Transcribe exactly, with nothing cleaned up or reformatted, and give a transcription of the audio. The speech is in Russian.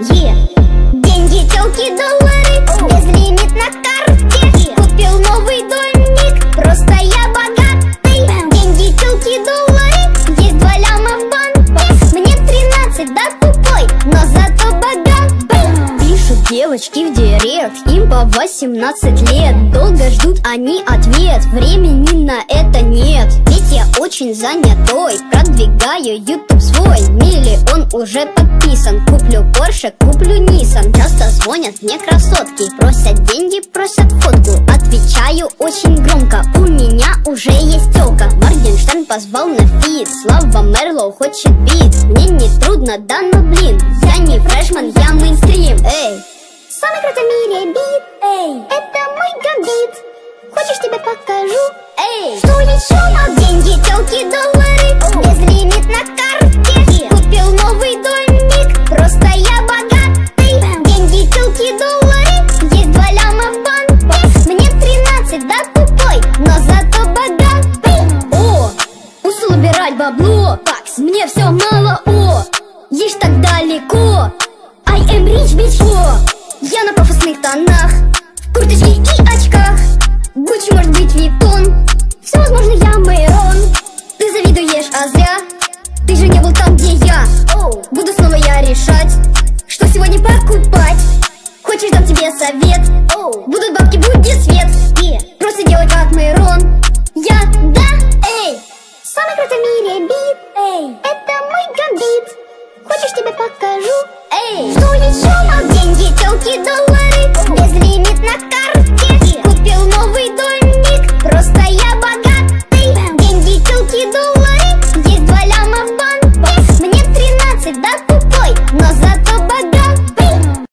Yeah. Деньги, телки, доллары, oh. Безлимит на карте, yeah. Купил новый домик, просто я богатый. Bam. Деньги, телки, доллары, есть два ляма в банке. Мне тринадцать, да тупой, но зато богатый. Bam. Пишут девочки в директ, им по восемнадцать лет. Долго ждут они ответ, времени на это нет. Ведь я очень занятой, продвигаю YouTube свой. Миллион уже подписан, куплю Porsche, куплю Nissan. Часто звонят мне красотки, просят деньги, просят фотку. Отвечаю очень громко, у меня уже есть тёлка. Моргенштерн позвал на фит, Слава Мерлоу хочет бит. Мне не трудно, да ну блин, я не фрешман, я мейнстрим. Эй, самый крутой в мире бит, эй, это мой гамбит. Хочешь, тебе покажу? Эй, что еще? Деньги, телки, доллары, oh. Безлимит на карте, yeah. Купил новый домик, просто я богатый. Bam. Деньги, телки, доллары, есть два ляма в банке. Мне тринадцать, да тупой, но зато богатый. О, ушел убирать бабло, такс, мне все мало, о. Ешь так далеко, I am rich, bitch, о. Я на пафосных тонах, в курточке и очках. Гуччи, может быть, Виттон, все возможно, я Мэйрон. Ты завидуешь, а зря, ты же не был там, где я. oh. Буду снова я решать, что сегодня покупать. Хочешь, дам тебе совет, oh. Будут бабки, будет свет, yeah. Просто делай как Мэйрон. Я, да, эй, самый крутой в мире бит, эй, это мой гамбит. Хочешь, тебе покажу? Эй, что еще? Деньги, телки, доллары,